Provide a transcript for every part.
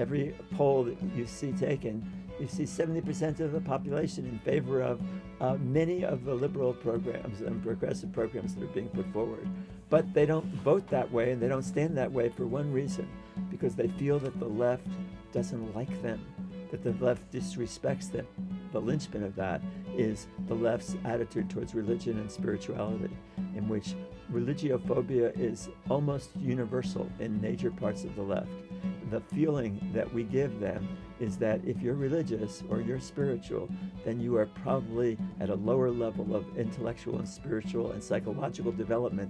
every poll that you see taken, you see 70% of the population in favor of many of the liberal programs and progressive programs that are being put forward. But they don't vote that way, and they don't stand that way for one reason, because they feel that the left doesn't like them, that the left disrespects them. The linchpin of that is the left's attitude towards religion and spirituality, in which religiophobia is almost universal in major parts of the left. The feeling that we give them is that if you're religious or you're spiritual, then you are probably at a lower level of intellectual and spiritual and psychological development.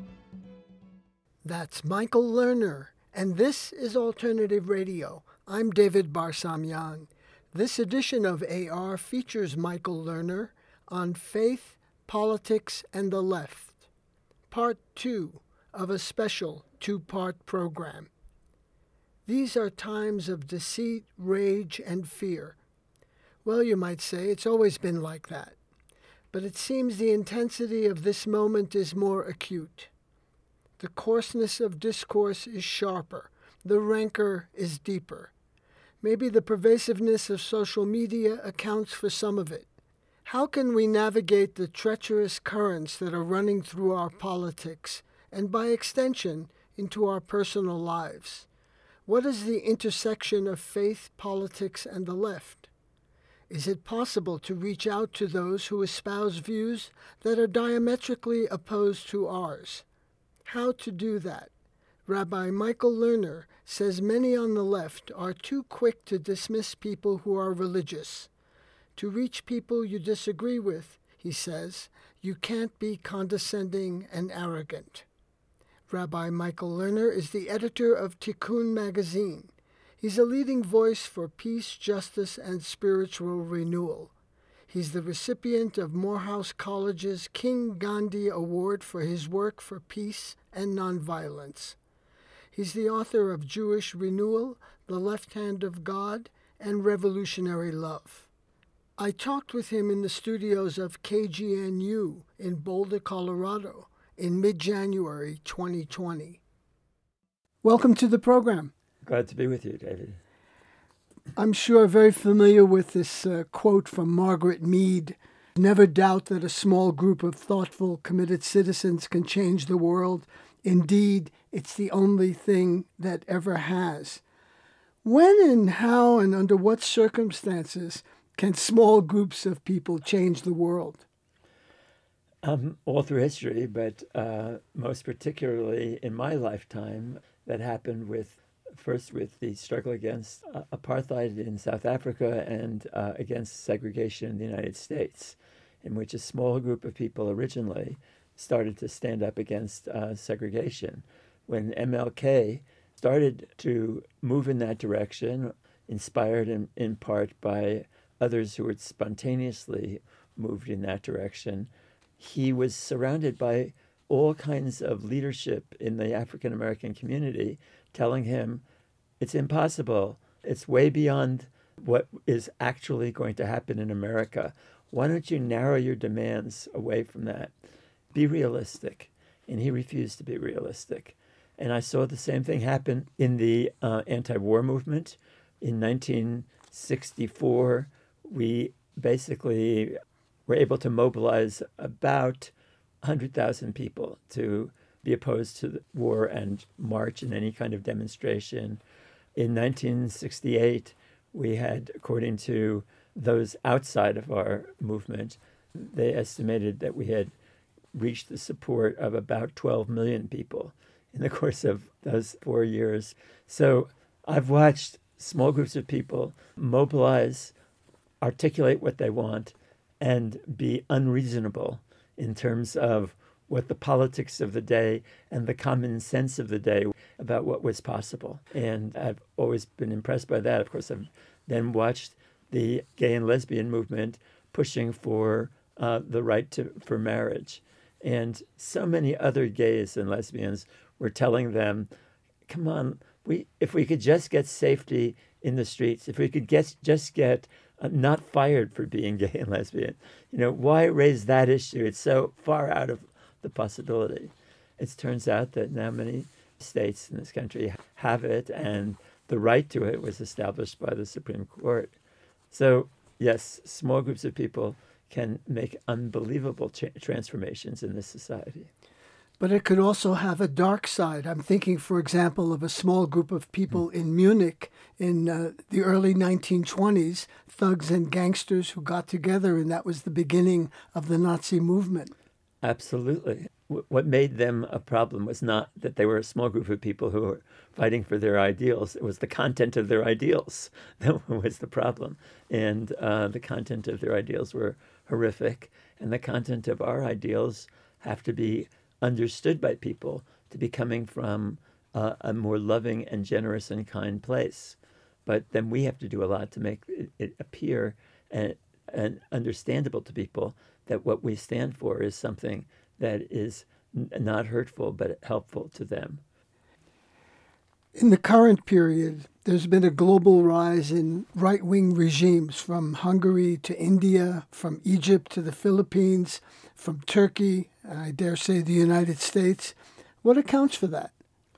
That's Michael Lerner, and this is Alternative Radio. I'm David Barsamian. This edition of AR features Michael Lerner on faith, politics, and the left, part 2 of a special 2-part program. These are times of deceit, rage, and fear. Well, you might say it's always been like that, but it seems the intensity of this moment is more acute. The coarseness of discourse is sharper. The rancor is deeper. Maybe the pervasiveness of social media accounts for some of it. How can we navigate the treacherous currents that are running through our politics, and by extension, into our personal lives? What is the intersection of faith, politics, and the left? Is it possible to reach out to those who espouse views that are diametrically opposed to ours? How to do that? Rabbi Michael Lerner says many on the left are too quick to dismiss people who are religious. To reach people you disagree with, he says, you can't be condescending and arrogant. Rabbi Michael Lerner is the editor of Tikkun magazine. He's a leading voice for peace, justice, and spiritual renewal. He's the recipient of Morehouse College's King Gandhi Award for his work for peace and nonviolence. He's the author of Jewish Renewal, The Left Hand of God, and Revolutionary Love. I talked with him in the studios of KGNU in Boulder, Colorado, in mid-January 2020. Welcome to the program. Glad to be with you, David. I'm sure very familiar with this quote from Margaret Mead. Never doubt that a small group of thoughtful, committed citizens can change the world. Indeed, it's the only thing that ever has. When and how and under what circumstances can small groups of people change the world? All through history, but most particularly in my lifetime, that happened first with the struggle against apartheid in South Africa and against segregation in the United States, in which a small group of people originally started to stand up against segregation. When MLK started to move in that direction, inspired in part by others who had spontaneously moved in that direction, he was surrounded by all kinds of leadership in the African American community telling him, it's impossible. It's way beyond what is actually going to happen in America. Why don't you narrow your demands away from that? Be realistic. And he refused to be realistic. And I saw the same thing happen in the anti-war movement. In 1964, we basically were able to mobilize about 100,000 people to be opposed to the war and march in any kind of demonstration. In 1968, we had, according to those outside of our movement, they estimated that we had reached the support of about 12 million people in the course of those 4 years. So I've watched small groups of people mobilize, articulate what they want, and be unreasonable in terms of what the politics of the day and the common sense of the day about what was possible. And I've always been impressed by that. Of course, I've then watched the gay and lesbian movement pushing for the right for marriage. And so many other gays and lesbians were telling them, come on, if we could just get safety in the streets, if we could just get not fired for being gay and lesbian, why raise that issue? It's so far out of the possibility. It turns out that now many states in this country have it, and the right to it was established by the Supreme Court. So, yes, small groups of people can make unbelievable transformations in this society. But it could also have a dark side. I'm thinking, for example, of a small group of people in Munich in the early 1920s, thugs and gangsters who got together, and that was the beginning of the Nazi movement. Absolutely. What made them a problem was not that they were a small group of people who were fighting for their ideals. It was the content of their ideals that was the problem. And the content of their ideals were horrific. And the content of our ideals have to be understood by people to be coming from a more loving and generous and kind place. But then we have to do a lot to make it appear and understandable to people that what we stand for is something that is not hurtful but helpful to them. In the current period, there's been a global rise in right-wing regimes from Hungary to India, from Egypt to the Philippines, from Turkey, and I dare say the United States. What accounts for that?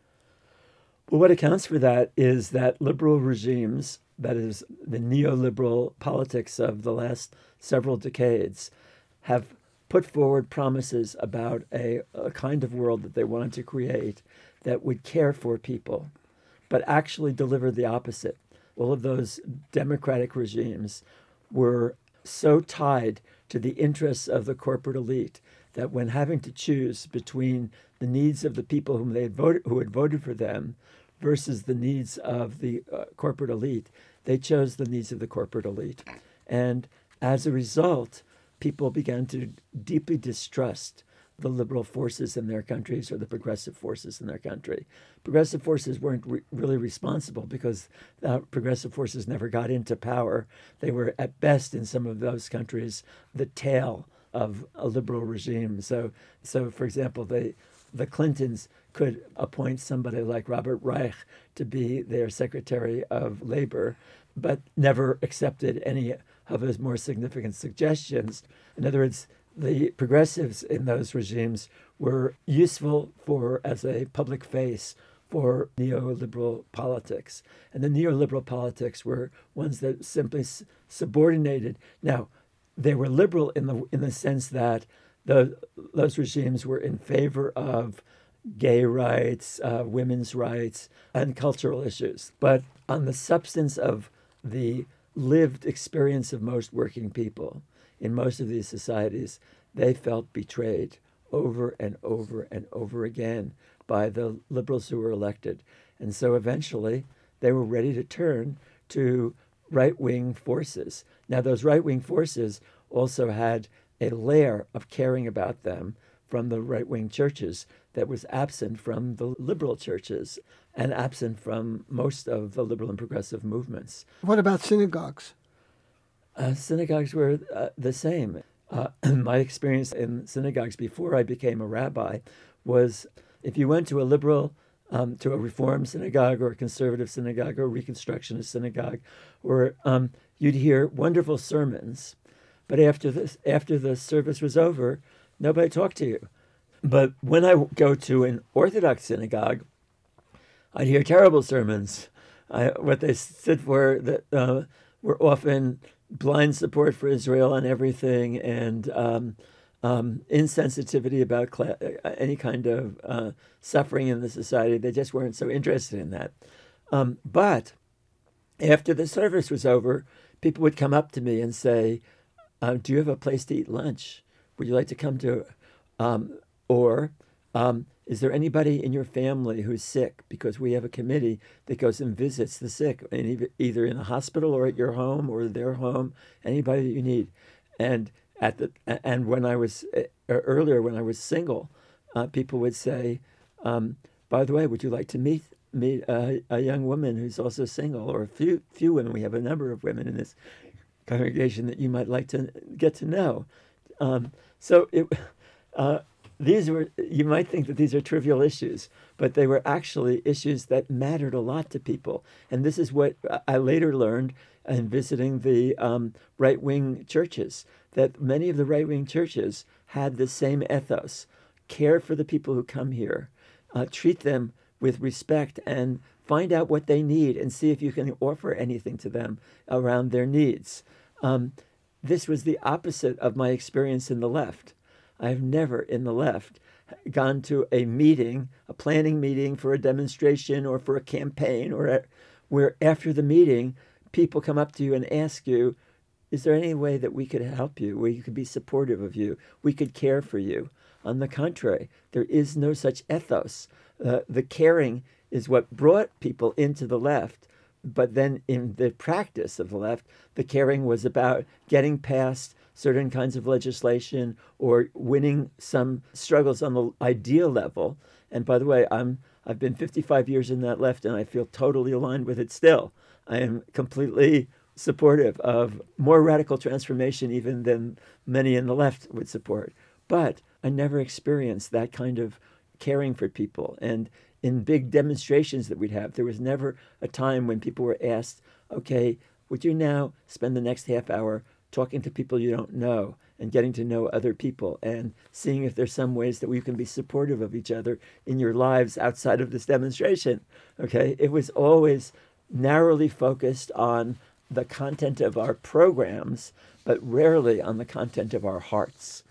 Well, what accounts for that is that liberal regimes, that is the neoliberal politics of the last several decades, have put forward promises about a kind of world that they wanted to create that would care for people, but actually deliver the opposite. All of those democratic regimes were so tied to the interests of the corporate elite that when having to choose between the needs of the people who had voted for them versus the needs of the corporate elite, they chose the needs of the corporate elite. And as a result, people began to deeply distrust the liberal forces in their countries or the progressive forces in their country. Progressive forces weren't really responsible because progressive forces never got into power. They were at best in some of those countries the tail of a liberal regime. So for example, the Clintons could appoint somebody like Robert Reich to be their Secretary of Labor, but never accepted any of his more significant suggestions. In other words, the progressives in those regimes were useful as a public face for neoliberal politics. And the neoliberal politics were ones that simply subordinated. Now, they were liberal in the sense that those regimes were in favor of gay rights, women's rights, and cultural issues. But on the substance of the lived experience of most working people in most of these societies, they felt betrayed over and over and over again by the liberals who were elected. And so eventually they were ready to turn to right-wing forces. Now, those right-wing forces also had a layer of caring about them from the right-wing churches that was absent from the liberal churches and absent from most of the liberal and progressive movements. What about synagogues? Synagogues were the same. My experience in synagogues before I became a rabbi was if you went to a liberal, to a Reform synagogue or a conservative synagogue or a Reconstructionist synagogue, or you'd hear wonderful sermons, but after the service was over, nobody talked to you. But when I go to an Orthodox synagogue, I'd hear terrible sermons. What they stood for that were often blind support for Israel on everything and insensitivity about any kind of suffering in the society. They just weren't so interested in that. But after the service was over, people would come up to me and say, do you have a place to eat lunch? Would you like to come to, or is there anybody in your family who's sick? Because we have a committee that goes and visits the sick, either in the hospital or at your home or their home, anybody that you need. And when I was earlier, when I was single, people would say, by the way, would you like to meet a young woman who's also single, or a few women? We have a number of women in this congregation that you might like to get to know. These were, you might think that these are trivial issues, but they were actually issues that mattered a lot to people. And this is what I later learned in visiting the right-wing churches, that many of the right-wing churches had the same ethos: care for the people who come here, treat them with respect, and find out what they need and see if you can offer anything to them around their needs. This was the opposite of my experience in the left. I have never in the left gone to a meeting, a planning meeting for a demonstration or for a campaign, where after the meeting, people come up to you and ask you, is there any way that we could help you, where you could be supportive of you, we could care for you? On the contrary, there is no such ethos. The caring is what brought people into the left. But then in the practice of the left, the caring was about getting past certain kinds of legislation or winning some struggles on the ideal level. And by the way, I've been 55 years in that left, and I feel totally aligned with it still. I am completely supportive of more radical transformation even than many in the left would support. But I never experienced that kind of caring for people. And in big demonstrations that we'd have, there was never a time when people were asked, okay, would you now spend the next half hour talking to people you don't know and getting to know other people and seeing if there's some ways that we can be supportive of each other in your lives outside of this demonstration. Okay, it was always narrowly focused on the content of our programs, but rarely on the content of our hearts.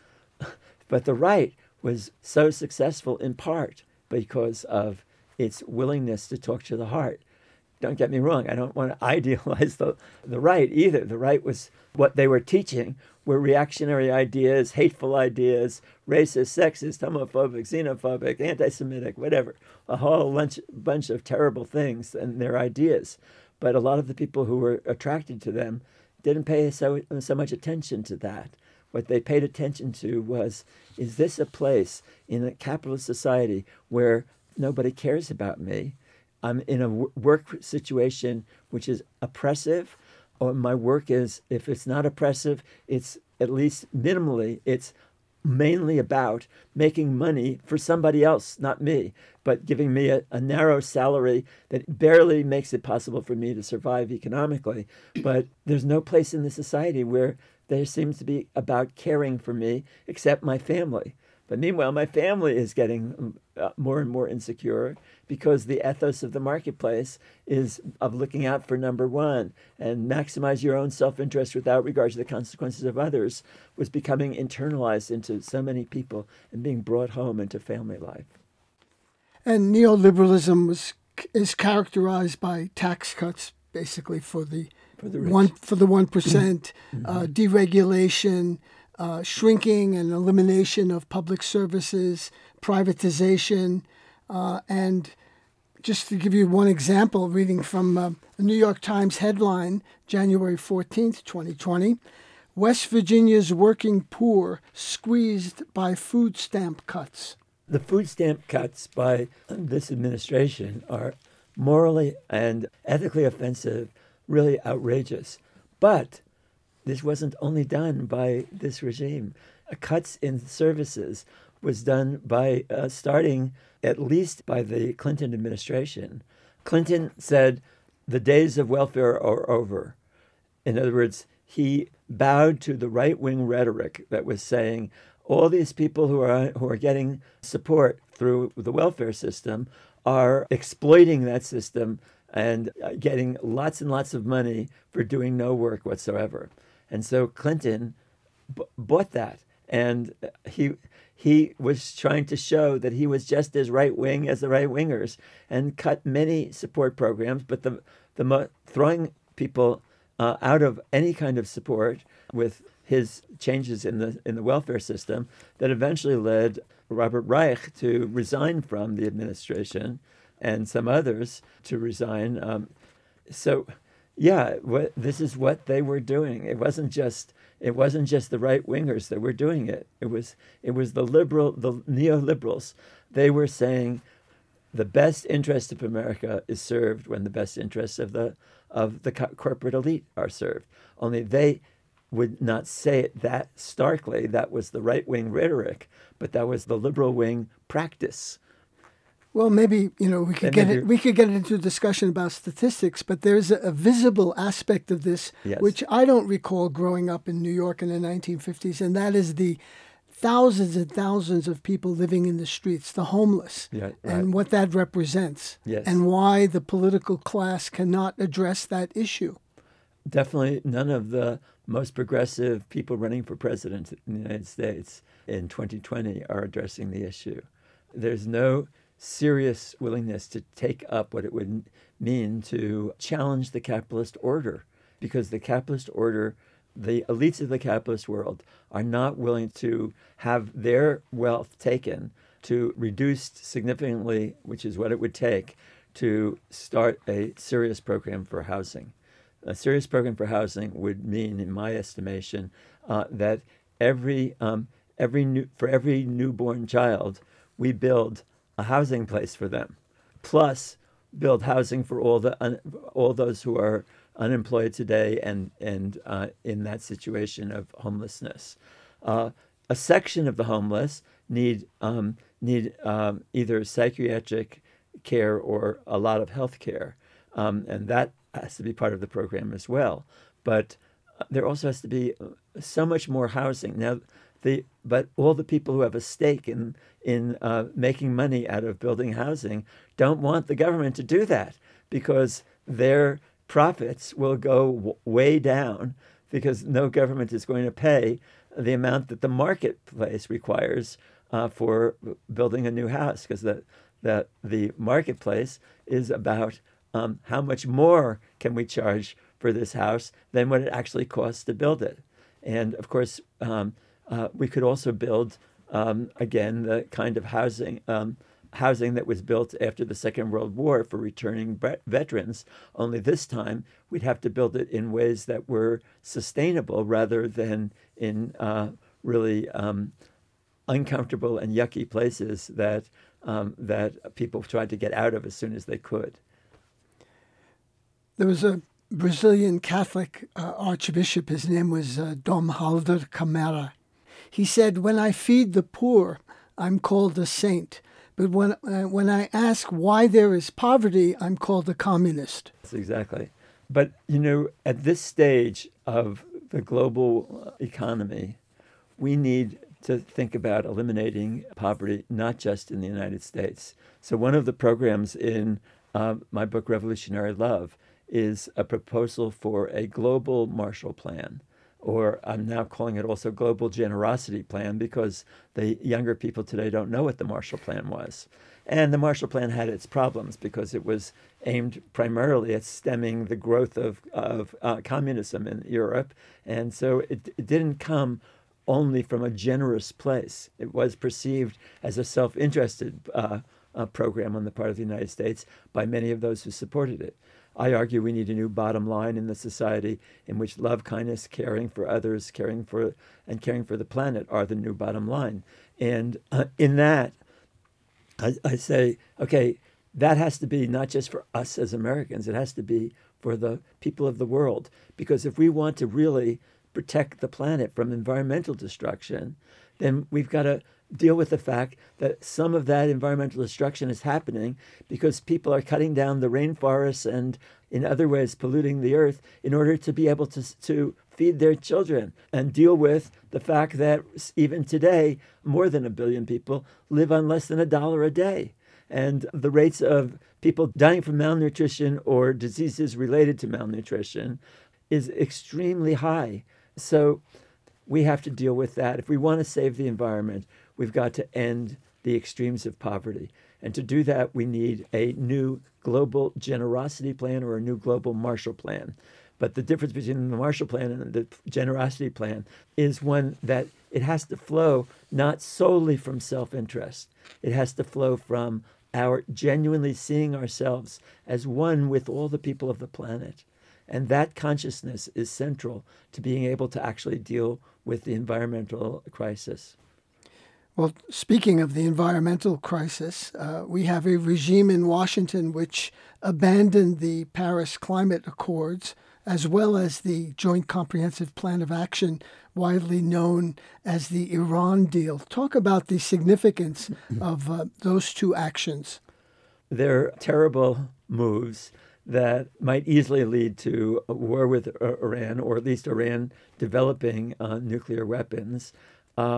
But the right was so successful in part because of its willingness to talk to the heart. Don't get me wrong, I don't want to idealize the right either. The right was what they were teaching were reactionary ideas, hateful ideas, racist, sexist, homophobic, xenophobic, anti-Semitic, whatever, a whole bunch of terrible things and their ideas. But a lot of the people who were attracted to them didn't pay so much attention to that. What they paid attention to was, is this a place in a capitalist society where nobody cares about me? I'm in a work situation which is oppressive, or my work is, if it's not oppressive, it's at least minimally, it's mainly about making money for somebody else, not me, but giving me a narrow salary that barely makes it possible for me to survive economically. But there's no place in the society where there seems to be about caring for me except my family. But meanwhile, my family is getting more and more insecure because the ethos of the marketplace is of looking out for number one and maximize your own self-interest without regard to the consequences of others was becoming internalized into so many people and being brought home into family life. And neoliberalism is characterized by tax cuts, basically for the rich. 1%, deregulation, shrinking and elimination of public services, privatization, and just to give you one example, reading from a New York Times headline, January 14th, 2020, West Virginia's working poor squeezed by food stamp cuts. The food stamp cuts by this administration are morally and ethically offensive, really outrageous. But this wasn't only done by this regime. Cuts in services was done by starting at least by the Clinton administration. Clinton said the days of welfare are over. In other words, he bowed to the right-wing rhetoric that was saying all these people who are getting support through the welfare system are exploiting that system and getting lots and lots of money for doing no work whatsoever. And so Clinton bought that, and he was trying to show that he was just as right-wing as the right-wingers and cut many support programs, but throwing people out of any kind of support with his changes in the welfare system that eventually led Robert Reich to resign from the administration and some others to resign. This is what they were doing. It wasn't just the right wingers that were doing it. It was the neoliberals. They were saying the best interest of America is served when the best interests of the corporate elite are served. Only they would not say it that starkly. That was the right wing rhetoric, but that was the liberal wing practice. Well, maybe we could get into a discussion about statistics, but there's a visible aspect of this, yes, which I don't recall growing up in New York in the 1950s, and that is the thousands and thousands of people living in the streets, the homeless, Yeah, right. and what that represents, Yes. and why the political class cannot address that issue. Definitely none of the most progressive people running for president in the United States in 2020 are addressing the issue. There's no serious willingness to take up what it would mean to challenge the capitalist order, because the capitalist order, the elites of the capitalist world, are not willing to have their wealth taken to reduce significantly, which is what it would take to start a serious program for housing. A serious program for housing would mean, in my estimation, that for every newborn child, we build a housing place for them, plus build housing for all those who are unemployed today and in that situation of homelessness. A section of the homeless need either psychiatric care or a lot of health care, and that has to be part of the program as well. But there also has to be so much more housing. Now, but all the people who have a stake in making money out of building housing don't want the government to do that, because their profits will go way down, because no government is going to pay the amount that the marketplace requires for building a new house, because the marketplace is about how much more can we charge for this house than what it actually costs to build it. And of course, we could also build, again, the kind of housing that was built after the Second World War for returning veterans, only this time we'd have to build it in ways that were sustainable rather than in really uncomfortable and yucky places that people tried to get out of as soon as they could. There was a Brazilian Catholic archbishop. His name was Dom Helder Câmara. He said, "When I feed the poor, I'm called a saint. But when I ask why there is poverty, I'm called a communist." That's exactly. But, at this stage of the global economy, we need to think about eliminating poverty, not just in the United States. So one of the programs in my book, Revolutionary Love, is a proposal for a global Marshall Plan, or I'm now calling it also Global Generosity Plan, because the younger people today don't know what the Marshall Plan was. And the Marshall Plan had its problems because it was aimed primarily at stemming the growth of communism in Europe. And so it didn't come only from a generous place. It was perceived as a self-interested program on the part of the United States by many of those who supported it. I argue we need a new bottom line in the society in which love, kindness, caring for others, caring for the planet are the new bottom line. And in that, I say, okay, that has to be not just for us as Americans, it has to be for the people of the world. Because if we want to really protect the planet from environmental destruction, then we've got to deal with the fact that some of that environmental destruction is happening because people are cutting down the rainforests and in other ways polluting the earth in order to be able to feed their children, and deal with the fact that even today, more than 1 billion people live on less than $1 a day. And the rates of people dying from malnutrition or diseases related to malnutrition is extremely high. So we have to deal with that. If we want to save the environment, we've got to end the extremes of poverty. And to do that, we need a new global generosity plan or a new global Marshall Plan. But the difference between the Marshall Plan and the generosity plan is one that it has to flow not solely from self-interest. It has to flow from our genuinely seeing ourselves as one with all the people of the planet. And that consciousness is central to being able to actually deal with the environmental crisis. Well, speaking of the environmental crisis, we have a regime in Washington which abandoned the Paris Climate Accords, as well as the Joint Comprehensive Plan of Action, widely known as the Iran deal. Talk about the significance of those two actions. They're terrible moves that might easily lead to a war with Iran, or at least Iran developing nuclear weapons.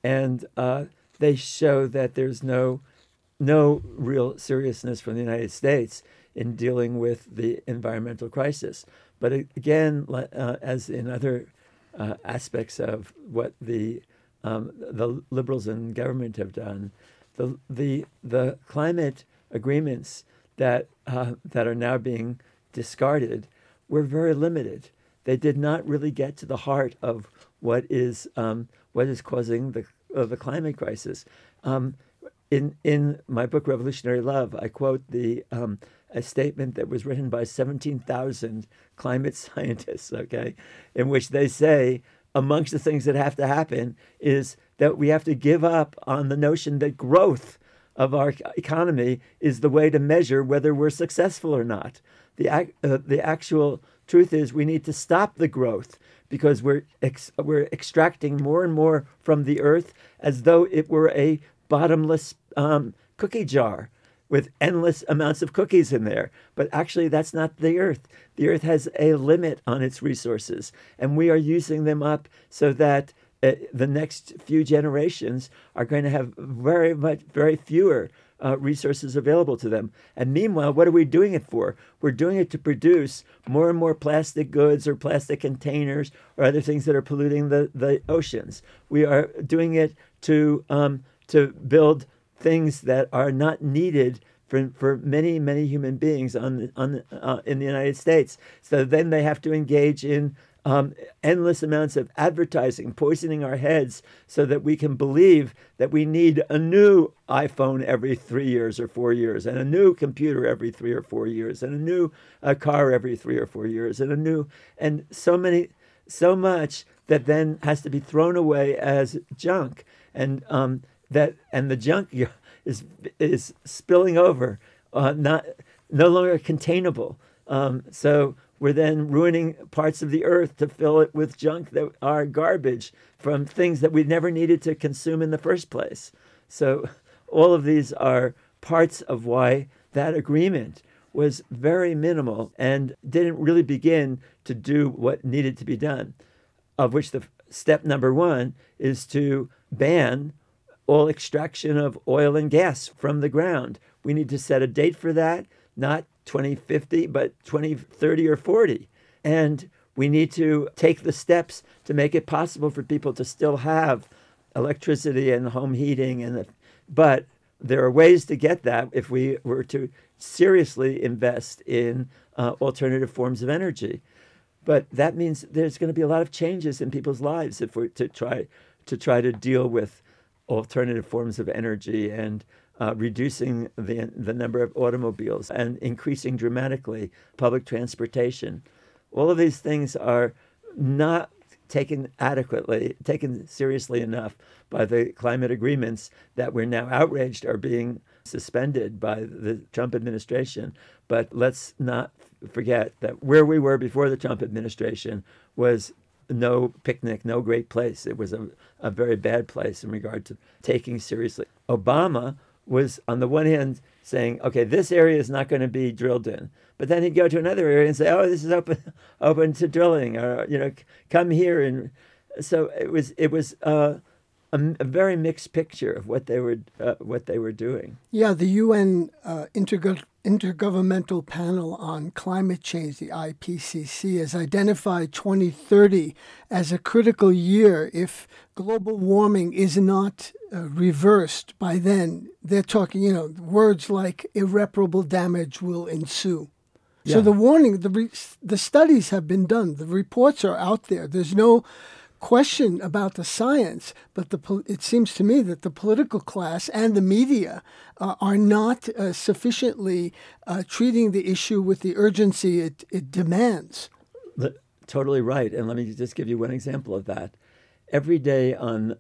and they show that there's no real seriousness from the United States in dealing with the environmental crisis. But again, as in other aspects of what the liberals in government have done, the climate agreements that are now being discarded were very limited. They did not really get to the heart of what is causing the climate crisis. In my book Revolutionary Love, I quote a statement that was written by 17,000 climate scientists, okay, in which they say amongst the things that have to happen is that we have to give up on the notion that growth of our economy is the way to measure whether we're successful or not. The actual truth is we need to stop the growth because we're extracting more and more from the earth as though it were a bottomless cookie jar with endless amounts of cookies in there. But actually, that's not the earth. The earth has a limit on its resources, and we are using them up so that the next few generations are going to have very fewer resources available to them. And meanwhile, what are we doing it for? We're doing it to produce more and more plastic goods or plastic containers or other things that are polluting the oceans. We are doing it to build things that are not needed for many human beings in the United States. So then they have to engage in endless amounts of advertising, poisoning our heads so that we can believe that we need a new iPhone every 3 years or 4 years, and a new computer every 3 or 4 years, and a new car every 3 or 4 years, and so much that then has to be thrown away as junk, and the junk is spilling over, no longer containable. So we're then ruining parts of the earth to fill it with junk that are garbage from things that we never needed to consume in the first place. So all of these are parts of why that agreement was very minimal and didn't really begin to do what needed to be done, of which the step number one is to ban all extraction of oil and gas from the ground. We need to set a date for that, not 2050, but 2030 or 40. And we need to take the steps to make it possible for people to still have electricity and home heating. But there are ways to get that if we were to seriously invest in alternative forms of energy. But that means there's going to be a lot of changes in people's lives if we're to try to deal with alternative forms of energy and reducing the number of automobiles and increasing dramatically public transportation. All of these things are not taken seriously enough by the climate agreements that we're now outraged are being suspended by the Trump administration. But let's not forget that where we were before the Trump administration was no picnic, no great place. It was a very bad place in regard to taking seriously. Obama was, on the one hand, saying, okay, this area is not going to be drilled in. But then he'd go to another area and say, oh, this is open to drilling, or, come here. And so it was a very mixed picture of what they were doing. Yeah, the UN Intergovernmental Panel on Climate Change, the IPCC, has identified 2030 as a critical year if global warming is not reversed by then. They're talking, words like irreparable damage will ensue. Yeah. So the warning, the studies have been done. The reports are out there. There's no question about the science, but it seems to me that the political class and the media are not sufficiently treating the issue with the urgency it demands. Totally right. And let me just give you one example of that. Every day on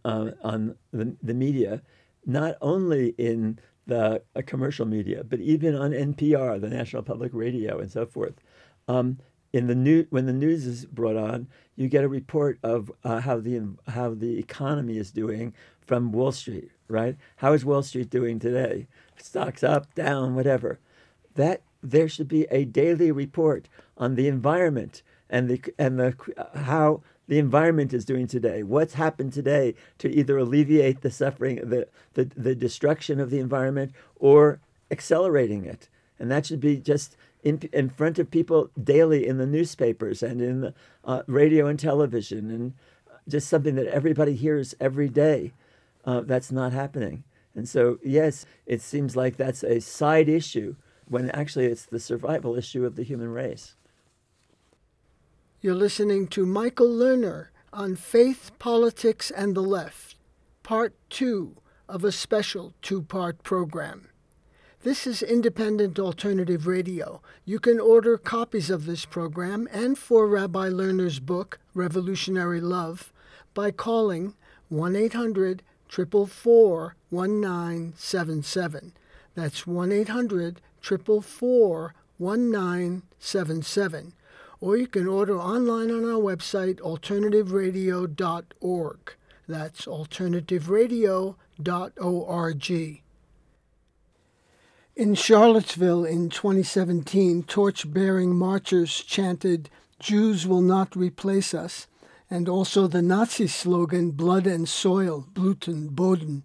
the media, not only in the commercial media, but even on NPR, the National Public Radio, and so forth, when the news is brought on, you get a report of how the economy is doing from Wall Street, right? How is Wall Street doing today? Stocks up, down, whatever. That there should be a daily report on the environment and how the environment is doing today, what's happened today to either alleviate the suffering, the destruction of the environment, or accelerating it. And that should be just in front of people daily in the newspapers and in the radio and television, and just something that everybody hears every day. That's not happening. And so, yes, it seems like that's a side issue when actually it's the survival issue of the human race. You're listening to Michael Lerner on Faith, Politics, and the Left, Part 2 of a special two-part program. This is Independent Alternative Radio. You can order copies of this program and for Rabbi Lerner's book, Revolutionary Love, by calling 1-800-444-1977. That's 1-800-444-1977. Or you can order online on our website, alternativeradio.org. That's alternativeradio.org. In Charlottesville in 2017, torch-bearing marchers chanted, "Jews will not replace us," and also the Nazi slogan, "Blood and Soil, Bluten, Boden."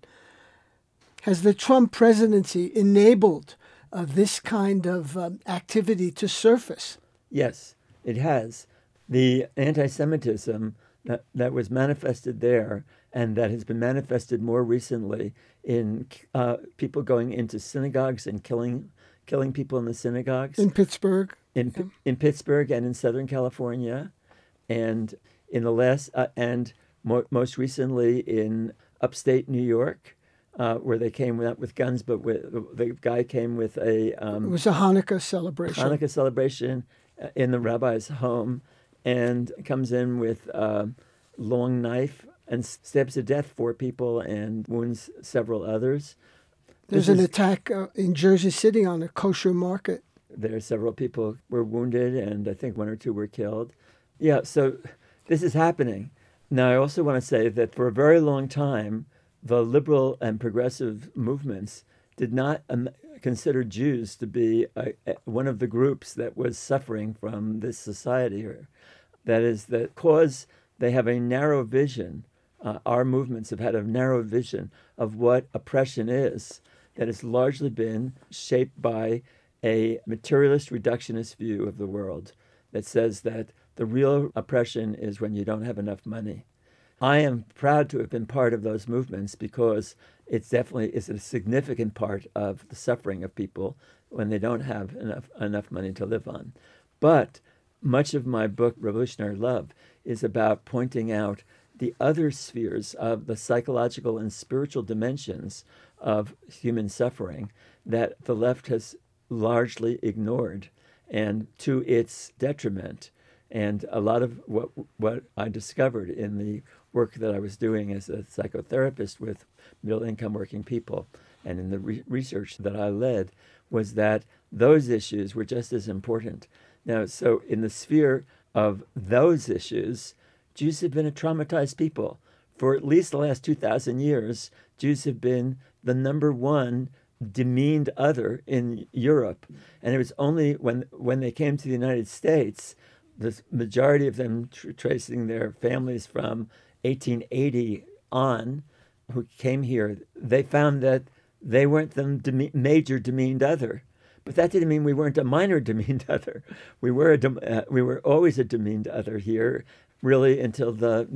Has the Trump presidency enabled this kind of activity to surface? Yes, it has. The anti-Semitism that was manifested there and that has been manifested more recently in people going into synagogues and killing people in the synagogues. In Pittsburgh. In Pittsburgh and in Southern California, and in the last and most recently in upstate New York, where they came not with guns, but the guy came with a. It was a Hanukkah celebration. Hanukkah celebration in the rabbi's home, and comes in with a long knife and stabs to death 4 people and wounds several others. There's an attack in Jersey City on a kosher market. There several people were wounded, and I think 1 or 2 were killed. Yeah, so this is happening. Now, I also want to say that for a very long time, the liberal and progressive movements did not consider Jews to be one of the groups that was suffering from this society. That is, that because they have a narrow vision, our movements have had a narrow vision of what oppression is, that has largely been shaped by a materialist reductionist view of the world that says that the real oppression is when you don't have enough money. I am proud to have been part of those movements because it definitely is a significant part of the suffering of people when they don't have enough money to live on. But much of my book, Revolutionary Love, is about pointing out the other spheres of the psychological and spiritual dimensions of human suffering that the left has largely ignored, and to its detriment. And a lot of what I discovered in the work that I was doing as a psychotherapist with middle-income working people and in the research that I led was that those issues were just as important. Now, so in the sphere of those issues, Jews have been a traumatized people. For at least the last 2,000 years, Jews have been the number one demeaned other in Europe. And it was only when they came to the United States, the majority of them tracing their families from 1880 on, who came here, they found that they weren't the major demeaned other. But that didn't mean we weren't a minor demeaned other. We were always a demeaned other here, really until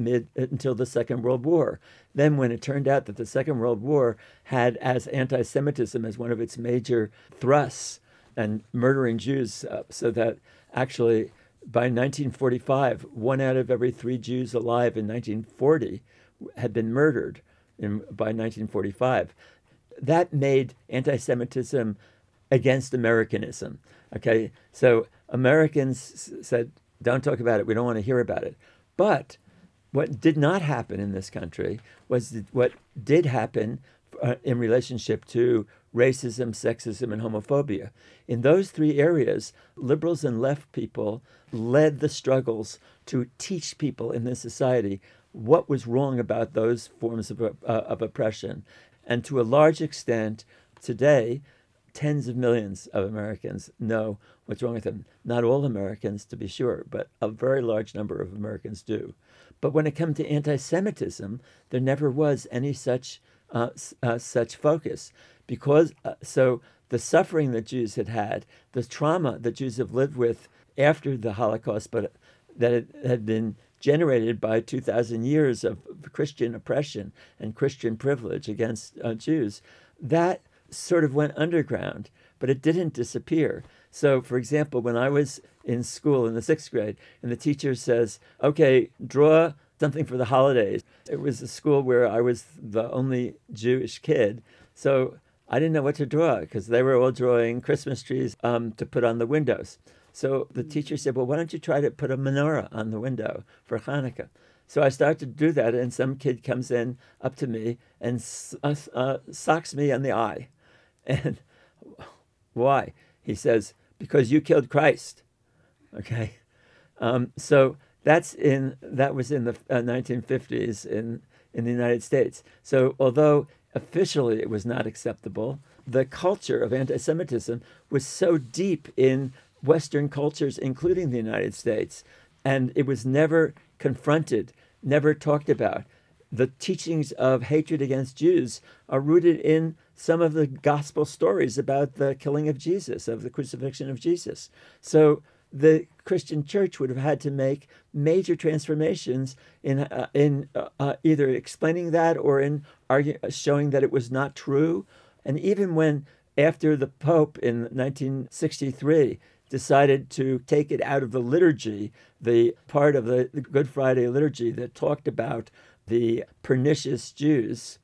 the Second World War. Then when it turned out that the Second World War had as anti-Semitism as one of its major thrusts and murdering Jews, so that actually by 1945, 1 out of every 3 Jews alive in 1940 had been murdered by 1945. That made anti-Semitism against Americanism. Okay, so Americans said, don't talk about it. We don't want to hear about it. But what did not happen in this country was what did happen in relationship to racism, sexism, and homophobia. In those 3 areas, liberals and left people led the struggles to teach people in this society what was wrong about those forms of oppression. And to a large extent, today, tens of millions of Americans know what's wrong with them. Not all Americans, to be sure, but a very large number of Americans do. But when it comes to anti-Semitism, there never was any such focus, because so the suffering that Jews had, the trauma that Jews have lived with after the Holocaust, but that it had been generated by 2,000 years of Christian oppression and Christian privilege against Jews, that sort of went underground, but it didn't disappear. So, for example, when I was in school in the 6th grade, and the teacher says, okay, draw something for the holidays. It was a school where I was the only Jewish kid, so I didn't know what to draw because they were all drawing Christmas trees to put on the windows. So the teacher said, well, why don't you try to put a menorah on the window for Hanukkah? So I started to do that, and some kid comes in up to me and socks me on the eye. And why? He says, because you killed Christ. Okay? So that was in the 1950s in the United States. So although officially it was not acceptable, the culture of anti-Semitism was so deep in Western cultures, including the United States, and it was never confronted, never talked about. The teachings of hatred against Jews are rooted in some of the gospel stories about the killing of Jesus, of the crucifixion of Jesus. So the Christian church would have had to make major transformations in either explaining that or in showing that it was not true. And even when, after the Pope in 1963 decided to take it out of the liturgy, the part of the Good Friday liturgy that talked about the pernicious Jews,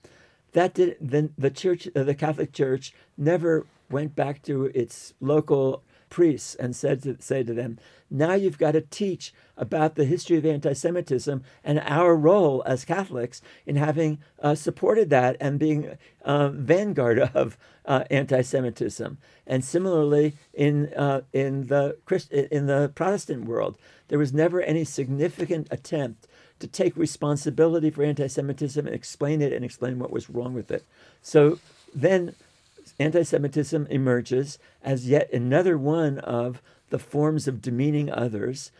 then the Catholic Church never went back to its local priests and say to them, now you've got to teach about the history of anti-Semitism and our role as Catholics in having supported that and being vanguard of anti-Semitism. And similarly, in the Protestant world, there was never any significant attempt to take responsibility for anti-Semitism and explain it and explain what was wrong with it. So then anti-Semitism emerges as yet another one of the forms of demeaning others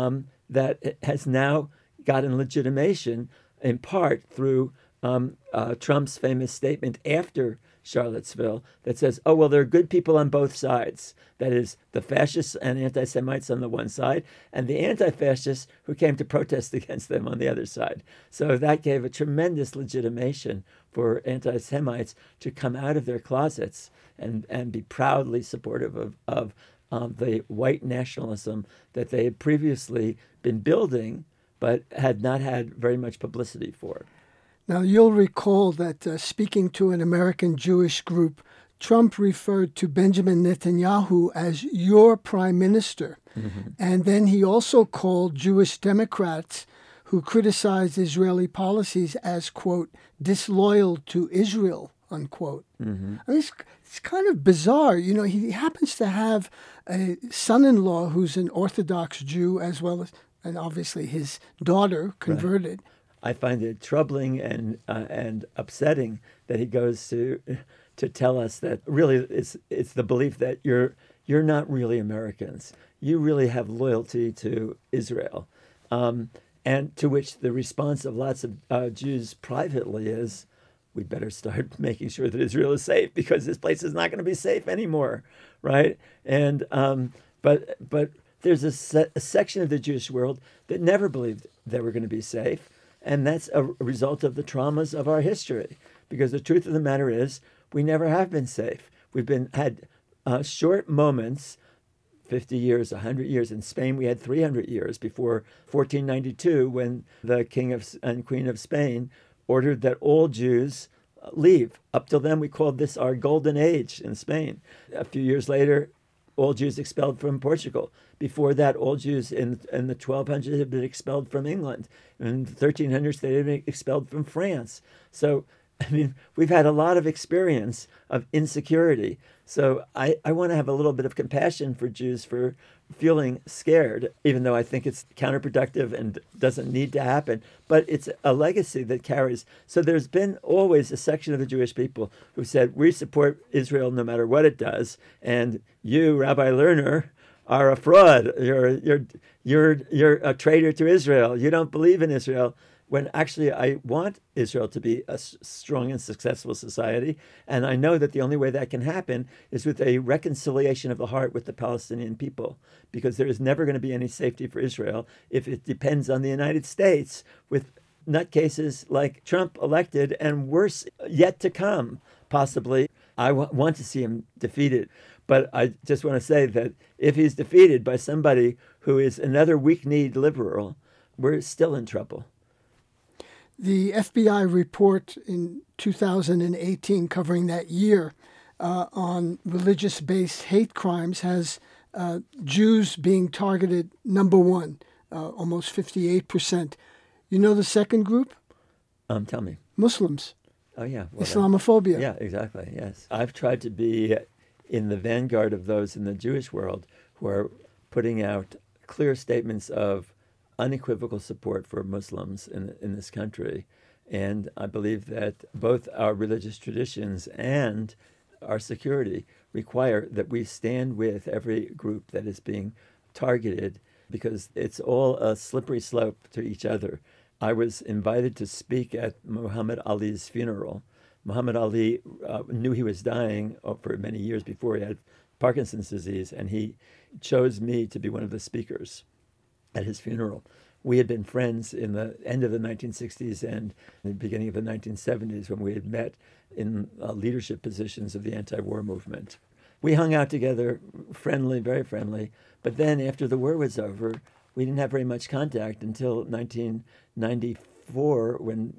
that has now gotten legitimation in part through Trump's famous statement after Charlottesville that says, oh, well, there are good people on both sides. That is, the fascists and anti-Semites on the one side, and the anti-fascists who came to protest against them on the other side. So that gave a tremendous legitimation for anti-Semites to come out of their closets and be proudly supportive of the white nationalism that they had previously been building, but had not had very much publicity for. Now, you'll recall that speaking to an American Jewish group, Trump referred to Benjamin Netanyahu as your prime minister. Mm-hmm. And then he also called Jewish Democrats who criticized Israeli policies as, quote, disloyal to Israel, unquote. Mm-hmm. I mean, it's kind of bizarre. You know, he happens to have a son-in-law who's an Orthodox Jew, as well as, and obviously his daughter converted. Right. I find it troubling and upsetting that he goes to tell us that really it's the belief that you're not really Americans. You really have loyalty to Israel, and to which the response of lots of Jews privately is, we'd better start making sure that Israel is safe because this place is not going to be safe anymore, right? And but there's a section of the Jewish world that never believed they were going to be safe. And that's a result of the traumas of our history, because the truth of the matter is we never have been safe. We've had short moments, 50 years, 100 years. In Spain, we had 300 years before 1492, when the King and Queen of Spain ordered that all Jews leave. Up till then, we called this our golden age in Spain. A few years later, all Jews expelled from Portugal. Before that, all Jews in the 1200s had been expelled from England. In the 1300s, they had been expelled from France. So I mean, we've had a lot of experience of insecurity. So I want to have a little bit of compassion for Jews for feeling scared, even though I think it's counterproductive and doesn't need to happen. But it's a legacy that carries. So there's been always a section of the Jewish people who said, we support Israel no matter what it does. And you, Rabbi Lerner, are a fraud. You're a traitor to Israel. You don't believe in Israel. When actually I want Israel to be a strong and successful society. And I know that the only way that can happen is with a reconciliation of the heart with the Palestinian people, because there is never going to be any safety for Israel if it depends on the United States, with nutcases like Trump elected and worse yet to come, possibly. I want to see him defeated. But I just want to say that if he's defeated by somebody who is another weak-kneed liberal, we're still in trouble. The FBI report in 2018 covering that year on religious-based hate crimes has Jews being targeted number one, almost 58%. You know the second group? Tell me. Muslims. Oh, yeah. Well, Islamophobia. Yeah, exactly, yes. I've tried to be in the vanguard of those in the Jewish world who are putting out clear statements of unequivocal support for Muslims in this country. And I believe that both our religious traditions and our security require that we stand with every group that is being targeted, because it's all a slippery slope to each other. I was invited to speak at Muhammad Ali's funeral. Muhammad Ali knew he was dying for many years before. He had Parkinson's disease, and he chose me to be one of the speakers at his funeral. We had been friends in the end of the 1960s and the beginning of the 1970s, when we had met in leadership positions of the anti-war movement. We hung out together, friendly, very friendly. But then after the war was over, we didn't have very much contact until 1994,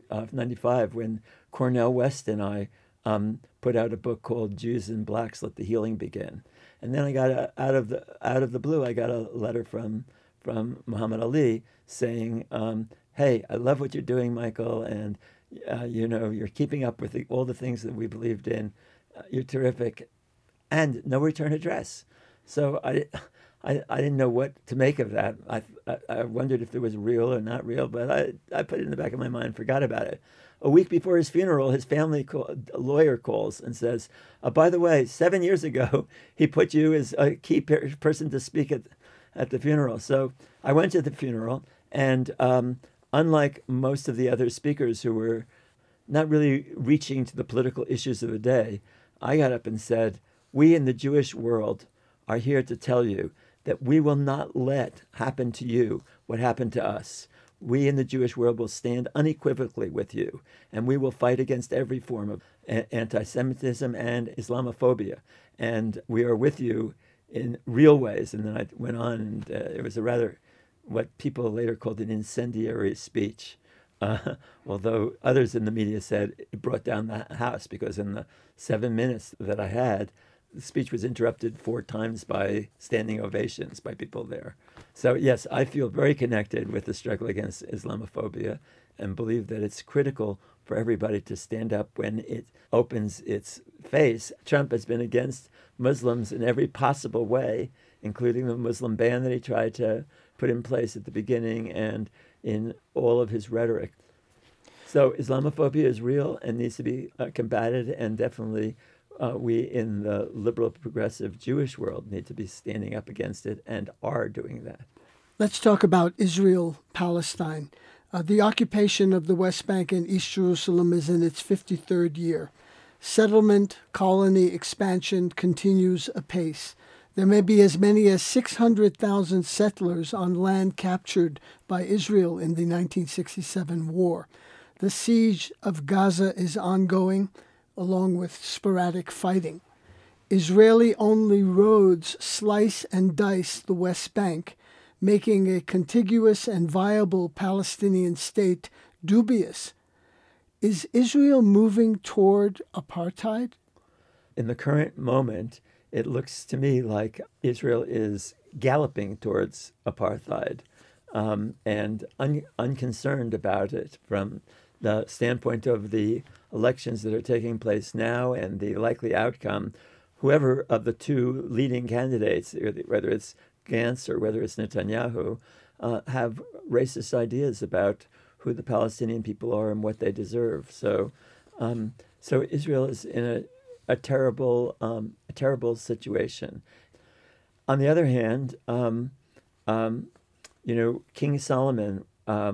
95, when Cornel West and I put out a book called Jews and Blacks, Let the Healing Begin. And then I got out of the blue, I got a letter from Muhammad Ali saying, hey, I love what you're doing, Michael, and you're keeping up with all the things that we believed in. You're terrific, and no return address. So I didn't know what to make of that. I wondered if it was real or not real, but I put it in the back of my mind, forgot about it. A week before his funeral, his family lawyer calls and says, by the way, 7 years ago, he put you as a key person to speak at the funeral. So I went to the funeral, and unlike most of the other speakers who were not really reaching to the political issues of the day, I got up and said, we in the Jewish world are here to tell you that we will not let happen to you what happened to us. We in the Jewish world will stand unequivocally with you, and we will fight against every form of anti-Semitism and Islamophobia. And we are with you in real ways. And then I went on, and it was a rather, what people later called an incendiary speech. Although others in the media said it brought down the house, because in the 7 minutes that I had, the speech was interrupted 4 times by standing ovations by people there. So yes, I feel very connected with the struggle against Islamophobia, and believe that it's critical for everybody to stand up when it opens its face. Trump has been against Muslims in every possible way, including the Muslim ban that he tried to put in place at the beginning, and in all of his rhetoric. So Islamophobia is real and needs to be combated, and definitely we in the liberal progressive Jewish world need to be standing up against it, and are doing that. Let's talk about Israel-Palestine. The occupation of the West Bank and East Jerusalem is in its 53rd year. Settlement, colony expansion continues apace. There may be as many as 600,000 settlers on land captured by Israel in the 1967 war. The siege of Gaza is ongoing, along with sporadic fighting. Israeli-only roads slice and dice the West Bank, making a contiguous and viable Palestinian state dubious. Is Israel moving toward apartheid? In the current moment, it looks to me like Israel is galloping towards apartheid, and unconcerned about it from the standpoint of the elections that are taking place now and the likely outcome, whoever of the two leading candidates, whether it's Gantz or whether it's Netanyahu, have racist ideas about who the Palestinian people are and what they deserve. So Israel is in a terrible situation. On the other hand, King Solomon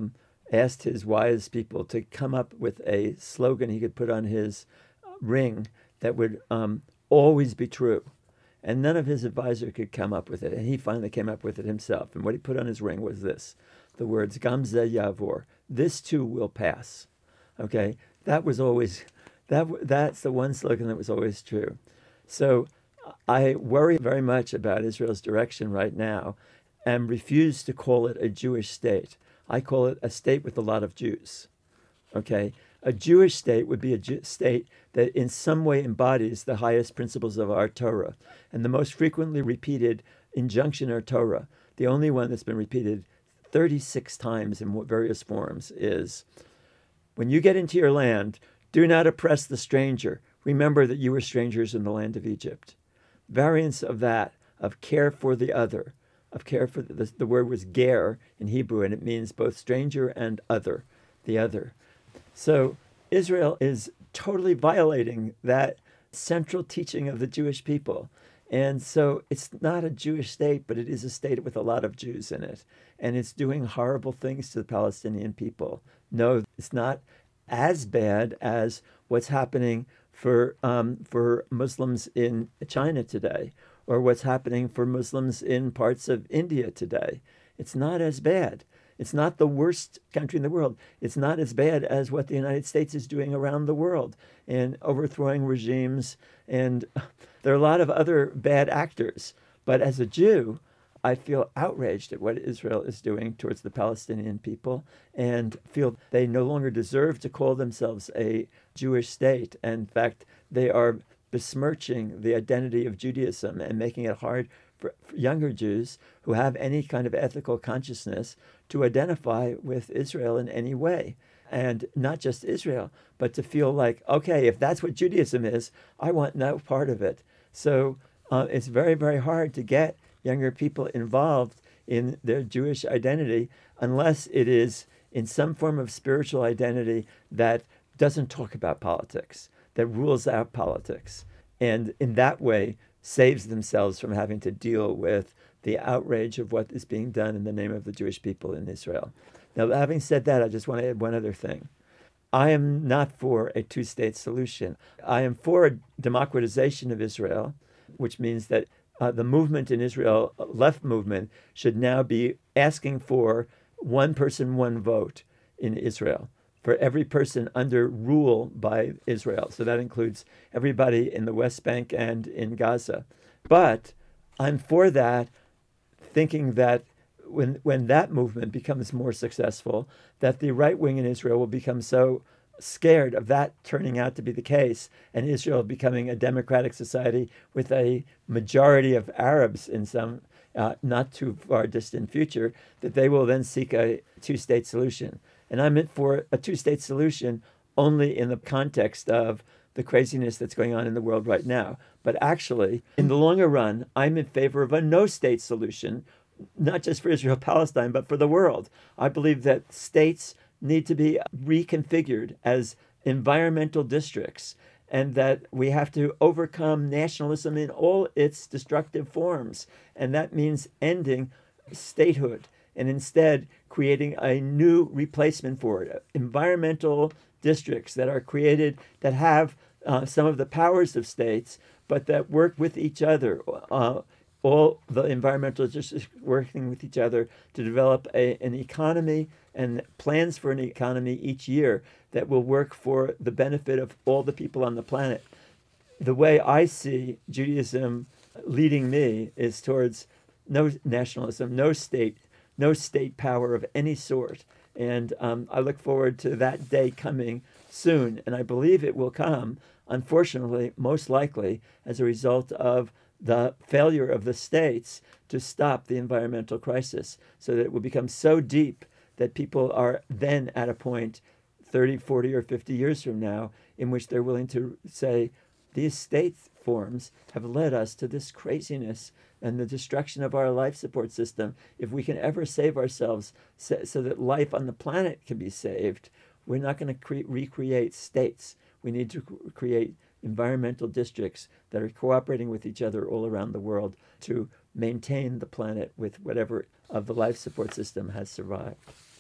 asked his wise people to come up with a slogan he could put on his ring that would always be true. And none of his advisor could come up with it. And he finally came up with it himself. And what he put on his ring was this, the words, Gam ze yavor, this too will pass. Okay, that was always, that's the one slogan that was always true. So I worry very much about Israel's direction right now and refuse to call it a Jewish state. I call it a state with a lot of Jews. Okay, a Jewish state would be a state that in some way embodies the highest principles of our Torah. And the most frequently repeated injunction in our Torah, the only one that's been repeated 36 times in various forms, is when you get into your land, do not oppress the stranger. Remember that you were strangers in the land of Egypt. Variants of that, of care for the other, of care for the word was ger in Hebrew, and it means both stranger and other, the other. So Israel is totally violating that central teaching of the Jewish people. And so it's not a Jewish state, but it is a state with a lot of Jews in it. And it's doing horrible things to the Palestinian people. No, it's not as bad as what's happening for Muslims in China today, or what's happening for Muslims in parts of India today. It's not as bad. It's not the worst country in the world. It's not as bad as what the United States is doing around the world and overthrowing regimes. And there are a lot of other bad actors. But as a Jew, I feel outraged at what Israel is doing towards the Palestinian people and feel they no longer deserve to call themselves a Jewish state. In fact, they are besmirching the identity of Judaism and making it hard for younger Jews who have any kind of ethical consciousness to identify with Israel in any way. And not just Israel, but to feel like, okay, if that's what Judaism is, I want no part of it. So it's very, very hard to get younger people involved in their Jewish identity unless it is in some form of spiritual identity that doesn't talk about politics, that rules out politics, and in that way saves themselves from having to deal with the outrage of what is being done in the name of the Jewish people in Israel. Now, having said that, I just want to add one other thing. I am not for a two-state solution. I am for a democratization of Israel, which means that the movement in Israel, left movement, should now be asking for one person, one vote in Israel for every person under rule by Israel. So that includes everybody in the West Bank and in Gaza. But I'm for that, thinking that when that movement becomes more successful, that the right wing in Israel will become so scared of that turning out to be the case and Israel becoming a democratic society with a majority of Arabs in some not too far distant future, that they will then seek a two-state solution. And I'm for a two-state solution only in the context of the craziness that's going on in the world right now. But actually, in the longer run, I'm in favor of a no-state solution, not just for Israel-Palestine, but for the world. I believe that states need to be reconfigured as environmental districts, and that we have to overcome nationalism in all its destructive forms. And that means ending statehood and instead creating a new replacement for it. Environmental districts that are created that have some of the powers of states, but that work with each other. All the environmental districts working with each other to develop an economy and plans for an economy each year that will work for the benefit of all the people on the planet. The way I see Judaism leading me is towards no nationalism, no state power of any sort. And I look forward to that day coming soon. And I believe it will come, unfortunately, most likely as a result of the failure of the states to stop the environmental crisis, so that it will become so deep that people are then at a point 30, 40, or 50 years from now, in which they're willing to say, these state forms have led us to this craziness and the destruction of our life support system. If we can ever save ourselves so that life on the planet can be saved, we're not going to recreate states. We need to create environmental districts that are cooperating with each other all around the world to maintain the planet with whatever of the life support system has survived.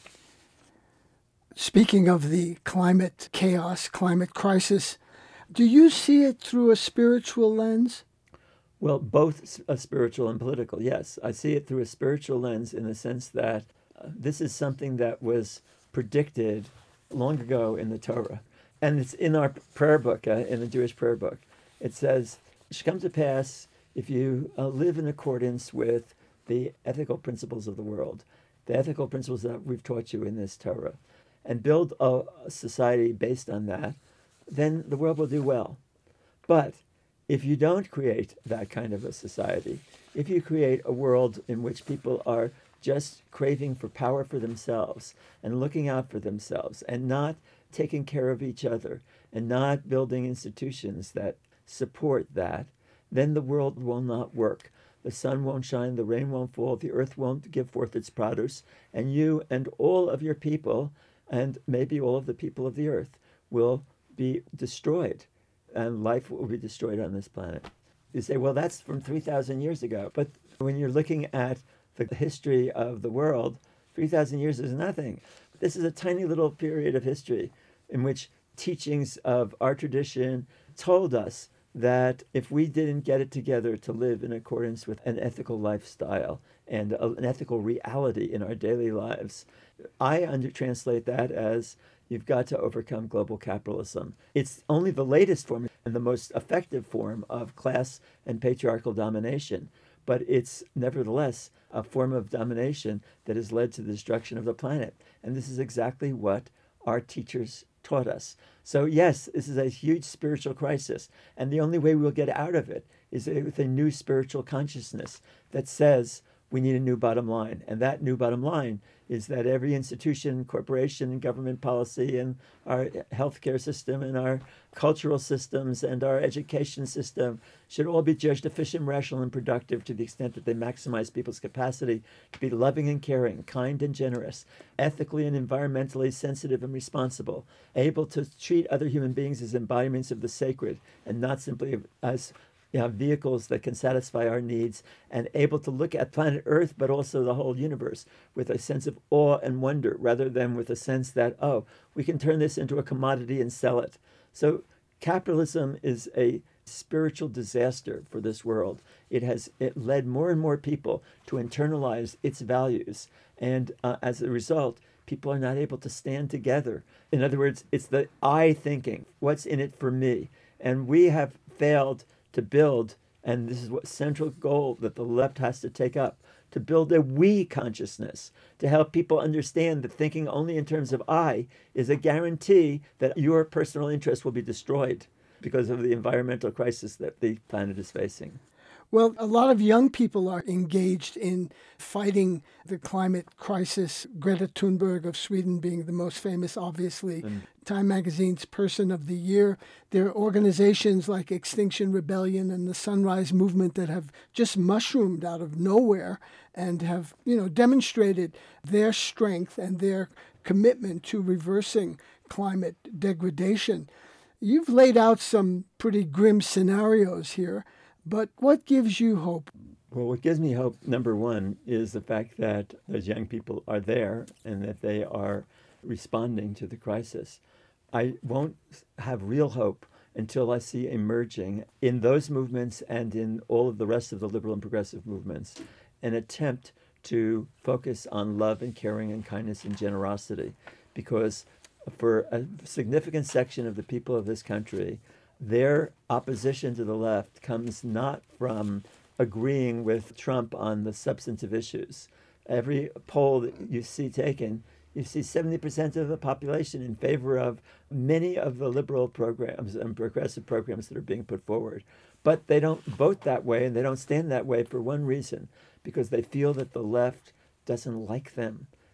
Speaking of the climate chaos, climate crisis, do you see it through a spiritual lens? Well, both spiritual and political, yes. I see it through a spiritual lens in the sense that this is something that was predicted long ago in the Torah. And it's in our prayer book, in the Jewish prayer book. It says, it should come to pass if you live in accordance with the ethical principles of the world, the ethical principles that we've taught you in this Torah, and build a society based on that, then the world will do well. But if you don't create that kind of a society, if you create a world in which people are just craving for power for themselves and looking out for themselves and not taking care of each other and not building institutions that support that, then the world will not work. The sun won't shine, the rain won't fall, the earth won't give forth its produce, and you and all of your people, and maybe all of the people of the earth, will be destroyed, and life will be destroyed on this planet. You say, well, that's from 3,000 years ago. But when you're looking at the history of the world, 3,000 years is nothing. This is a tiny little period of history in which teachings of our tradition told us that if we didn't get it together to live in accordance with an ethical lifestyle and an ethical reality in our daily lives, I translate that as you've got to overcome global capitalism. It's only the latest form and the most effective form of class and patriarchal domination, but it's nevertheless a form of domination that has led to the destruction of the planet. And this is exactly what our teachers taught us. So yes, this is a huge spiritual crisis, and the only way we'll get out of it is with a new spiritual consciousness that says we need a new bottom line. And that new bottom line is that every institution, corporation, government policy, and our healthcare system, and our cultural systems, and our education system should all be judged efficient, rational, and productive to the extent that they maximize people's capacity to be loving and caring, kind and generous, ethically and environmentally sensitive and responsible, able to treat other human beings as embodiments of the sacred and not simply as vehicles that can satisfy our needs, and able to look at planet Earth, but also the whole universe, with a sense of awe and wonder, rather than with a sense that, oh, we can turn this into a commodity and sell it. So capitalism is a spiritual disaster for this world. It led more and more people to internalize its values, and as a result, people are not able to stand together. In other words, it's the I thinking, what's in it for me? And we have failed to build, and this is what central goal that the left has to take up, to build a we consciousness, to help people understand that thinking only in terms of I is a guarantee that your personal interest will be destroyed because of the environmental crisis that the planet is facing. Well, a lot of young people are engaged in fighting the climate crisis. Greta Thunberg of Sweden being the most famous, obviously. Time Magazine's Person of the Year. There are organizations like Extinction Rebellion and the Sunrise Movement that have just mushroomed out of nowhere and have, demonstrated their strength and their commitment to reversing climate degradation. You've laid out some pretty grim scenarios here. But what gives you hope? Well, what gives me hope, number one, is the fact that those young people are there and that they are responding to the crisis. I won't have real hope until I see emerging in those movements and in all of the rest of the liberal and progressive movements an attempt to focus on love and caring and kindness and generosity. Because for a significant section of the people of this country, their opposition to the left comes not from agreeing with Trump on the substantive issues. Every poll that you see taken, you see 70% of the population in favor of many of the liberal programs and progressive programs that are being put forward. But they don't vote that way, and they don't stand that way for one reason, because they feel that the left doesn't like them.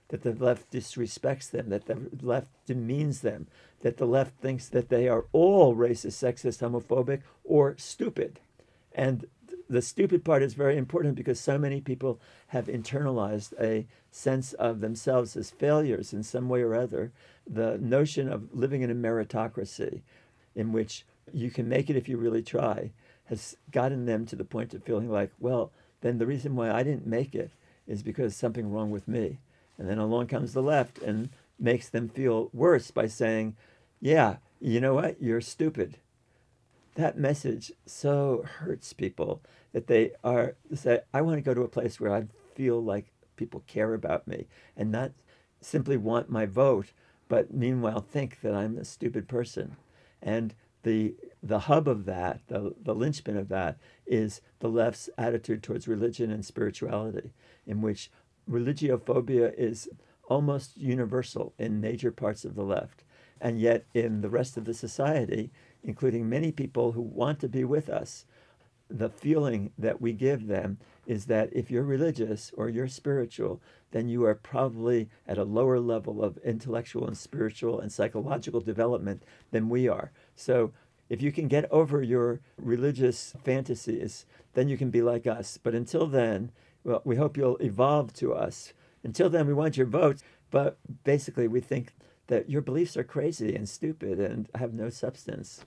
that the left disrespects them, that the left demeans them, that the left thinks that they are all racist, sexist, homophobic, or stupid. And the stupid part is very important because so many people have internalized a sense of themselves as failures in some way or other. The notion of living in a meritocracy in which you can make it if you really try has gotten them to the point of feeling like, well, then the reason why I didn't make it is because something wrong with me. And then along comes the left and makes them feel worse by saying, yeah, you know what? You're stupid. That message so hurts people that they say, I want to go to a place where I feel like people care about me and not simply want my vote, but meanwhile think that I'm a stupid person. And the hub of that, the linchpin of that, is the left's attitude towards religion and spirituality, in which religiophobia is almost universal in major parts of the left. And yet in the rest of the society, including many people who want to be with us, the feeling that we give them is that if you're religious or you're spiritual, then you are probably at a lower level of intellectual and spiritual and psychological development than we are. So if you can get over your religious fantasies, then you can be like us. But until then, well, we hope you'll evolve to us. Until then, we want your votes. But basically, we think that your beliefs are crazy and stupid and have no substance.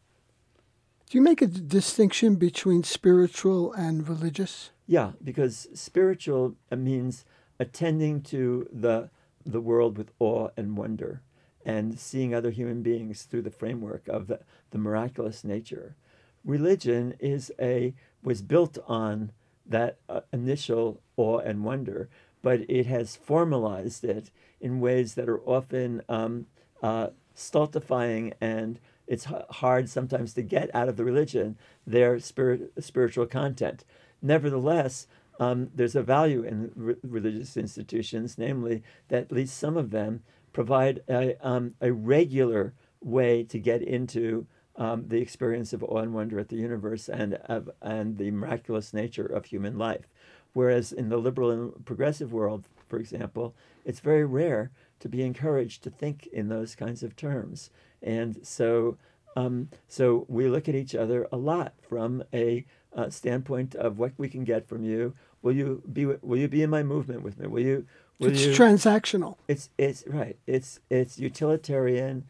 Do you make a distinction between spiritual and religious? Yeah, because spiritual means attending to the world with awe and wonder and seeing other human beings through the framework of the miraculous nature. Religion was built on that initial awe and wonder, but it has formalized it in ways that are often stultifying, and it's hard sometimes to get out of the religion their spiritual content. Nevertheless, there's a value in religious institutions, namely that at least some of them provide a regular way to get into the experience of awe and wonder at the universe and the miraculous nature of human life. Whereas in the liberal and progressive world, for example, it's very rare to be encouraged to think in those kinds of terms. And so we look at each other a lot from a standpoint of what we can get from you. Will you be in my movement with me? It's transactional. It's right. It's utilitarian.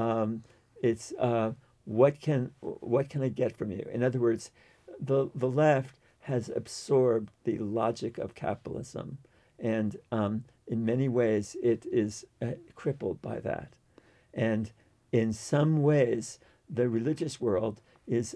It's what can I get from you? In other words, the left has absorbed the logic of capitalism, and in many ways it is crippled by that. And in some ways, the religious world is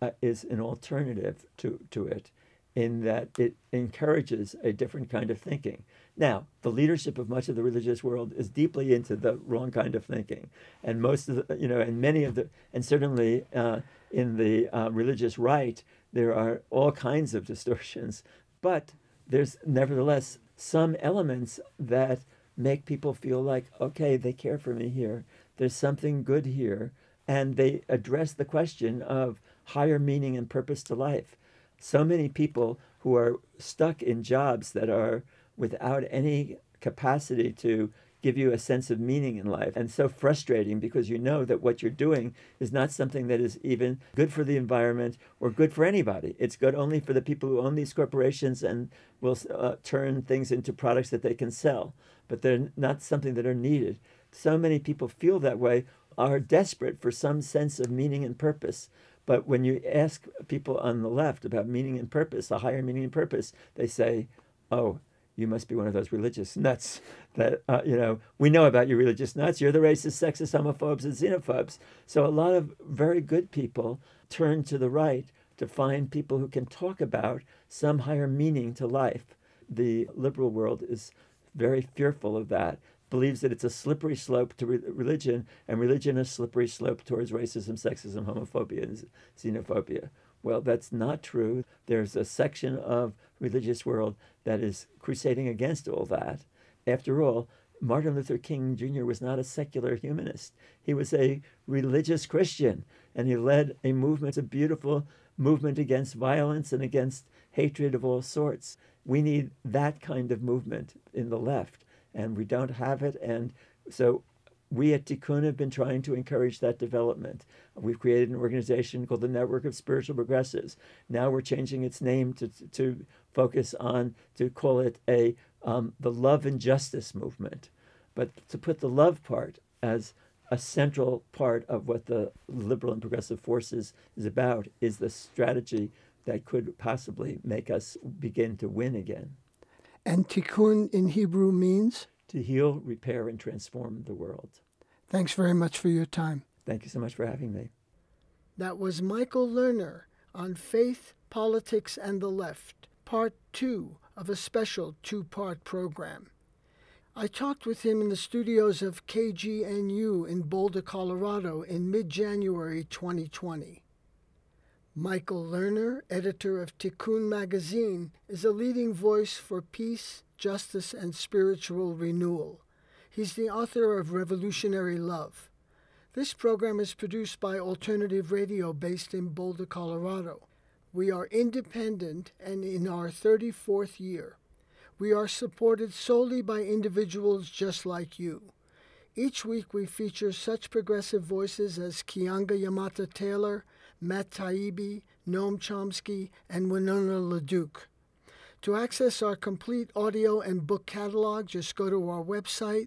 an alternative to it, in that it encourages a different kind of thinking. Now, the leadership of much of the religious world is deeply into the wrong kind of thinking, and most of the, and many of the, and certainly in the religious right, there are all kinds of distortions, but there's nevertheless some elements that make people feel like, okay, they care for me here. There's something good here, and they address the question of higher meaning and purpose to life. So many people who are stuck in jobs that are without any capacity to give you a sense of meaning in life, and so frustrating because you know that what you're doing is not something that is even good for the environment or good for anybody. It's good only for the people who own these corporations and will turn things into products that they can sell, but they're not something that are needed. So many people feel that way, are desperate for some sense of meaning and purpose. But when you ask people on the left about meaning and purpose, a higher meaning and purpose, they say, oh, you must be one of those religious nuts that, we know about you religious nuts. You're the racist, sexist, homophobes, and xenophobes. So a lot of very good people turn to the right to find people who can talk about some higher meaning to life. The liberal world is very fearful of that, believes that it's a slippery slope to religion, and religion a slippery slope towards racism, sexism, homophobia, and xenophobia. Well, that's not true. There's a section of religious world that is crusading against all that. After all, Martin Luther King Jr. was not a secular humanist. He was a religious Christian, and he led a movement, a beautiful movement against violence and against hatred of all sorts. We need that kind of movement in the left. and we don't have it. And so we at Tikkun have been trying to encourage that development. We've created an organization called the Network of Spiritual Progressives. Now we're changing its name to focus on, to call it the Love and Justice Movement, but to put the love part as a central part of what the liberal and progressive forces is about, is the strategy that could possibly make us begin to win again. And Tikkun in Hebrew means? To heal, repair, and transform the world. Thanks very much for your time. Thank you so much for having me. That was Michael Lerner on Faith, Politics, and the Left, Part 2 of a special 2-part program. I talked with him in the studios of KGNU in Boulder, Colorado in mid-January 2020. Michael Lerner, editor of Tikkun magazine, is a leading voice for peace, justice, and spiritual renewal. He's the author of Revolutionary Love. This program is produced by Alternative Radio based in Boulder, Colorado. We are independent and in our 34th year. We are supported solely by individuals just like you. Each week we feature such progressive voices as Keeanga Yamata Taylor, Matt Taibbi, Noam Chomsky, and Winona LaDuke. To access our complete audio and book catalog, just go to our website,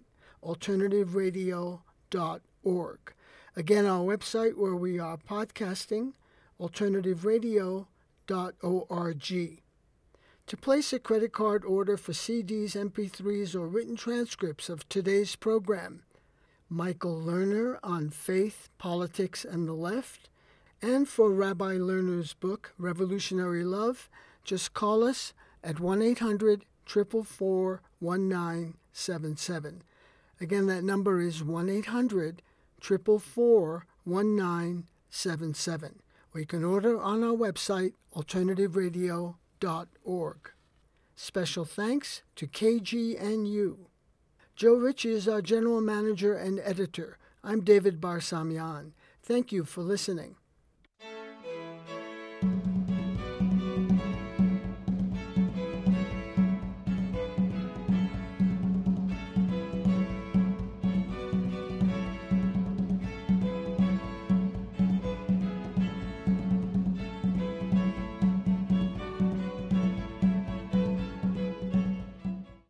alternativeradio.org. Again, our website where we are podcasting, alternativeradio.org. To place a credit card order for CDs, MP3s, or written transcripts of today's program, Michael Lerner on Faith, Politics, and the Left, and for Rabbi Lerner's book, Revolutionary Love, just call us at 1-800-444-1977. Again, that number is 1-800-444-1977. Or you can order on our website, alternativeradio.org. Special thanks to KGNU. Joe Ritchie is our general manager and editor. I'm David Barsamian. Thank you for listening.